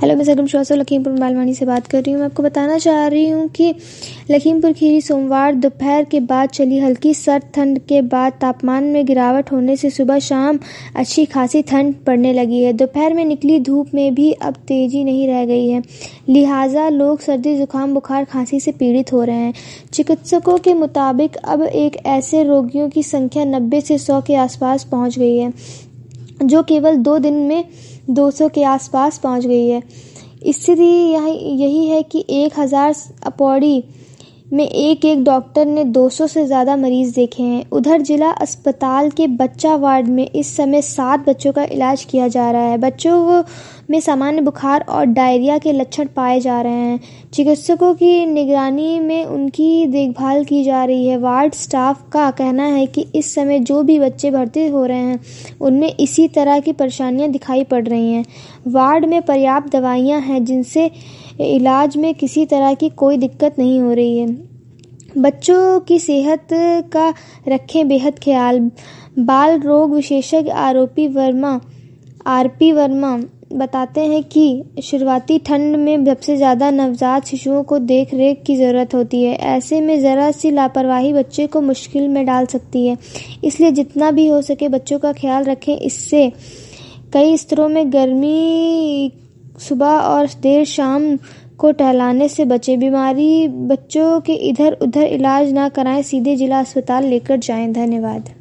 Hello, मैं सरगम श्रीवास्तव लखीमपुर बालवानी से बात कर रही हूँ। मैं आपको बताना चाह रही हूँ कि लखीमपुर खीरी सोमवार दोपहर के बाद चली हल्की सर्द ठंड के बाद तापमान में गिरावट होने से सुबह शाम अच्छी खासी ठंड पड़ने लगी है। दोपहर में निकली धूप में भी अब तेजी नहीं रह गई है, लिहाजा लोग सर्दी जुकाम बुखार खांसी से पीड़ित हो रहे हैं। चिकित्सकों के मुताबिक अब एक ऐसे रोगियों की संख्या 90 से 100 के आसपास पहुँच गई है, जो केवल 2 दिन में 200 के आसपास पहुंच गई है। स्थिति यही है कि 1000 पौड़ी में एक डॉक्टर ने 200 से ज़्यादा मरीज देखे हैं। उधर जिला अस्पताल के बच्चा वार्ड में इस समय 7 बच्चों का इलाज किया जा रहा है। बच्चों में सामान्य बुखार और डायरिया के लक्षण पाए जा रहे हैं। चिकित्सकों की निगरानी में उनकी देखभाल की जा रही है। वार्ड स्टाफ का कहना है कि इस समय जो भी बच्चे भर्ती हो रहे हैं उनमें इसी तरह की परेशानियां दिखाई पड़ रही हैं। वार्ड में पर्याप्त दवाइयां हैं, जिनसे इलाज में किसी तरह की कोई दिक्कत नहीं हो रही है। बच्चों की सेहत का रखें बेहद ख्याल। बाल रोग विशेषज्ञ आरपी वर्मा बताते हैं कि शुरुआती ठंड में सबसे ज़्यादा नवजात शिशुओं को देख रेख की ज़रूरत होती है। ऐसे में ज़रा सी लापरवाही बच्चे को मुश्किल में डाल सकती है, इसलिए जितना भी हो सके बच्चों का ख्याल रखें। इससे कई स्तरों में गर्मी सुबह और देर शाम को टहलाने से बचें। बीमारी बच्चों के इधर उधर इलाज ना कराएं, सीधे जिला अस्पताल लेकर जाएं। धन्यवाद।